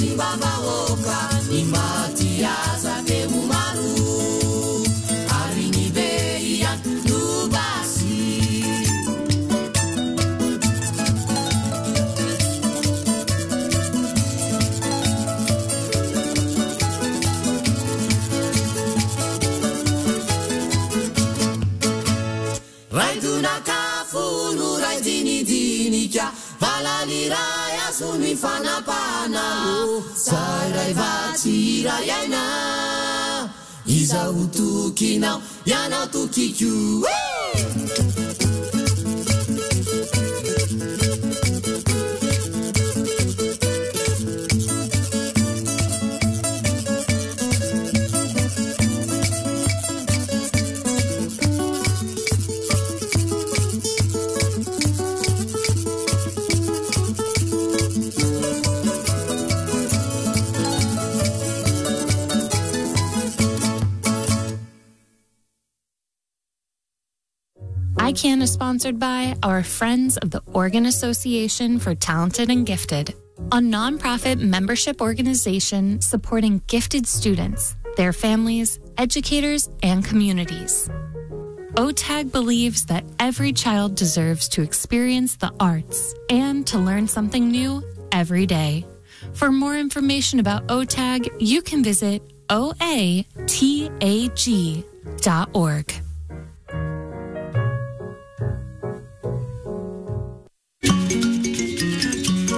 Baba Oka, ni Matiasa de Umaru, Arini Beia, Nubasi. Raiduna Kafunu, Raidini Dinica, Valaliraya, Sumi Fanapana, Sarai Vati Rayana, Isa Utuki now, Yana Tukiku. ICANN is sponsored by our friends of the Oregon Association for Talented and Gifted, a nonprofit membership organization supporting gifted students, their families, educators, and communities. OTAG believes that every child deserves to experience the arts and to learn something new every day. For more information about OTAG, you can visit oatag.org.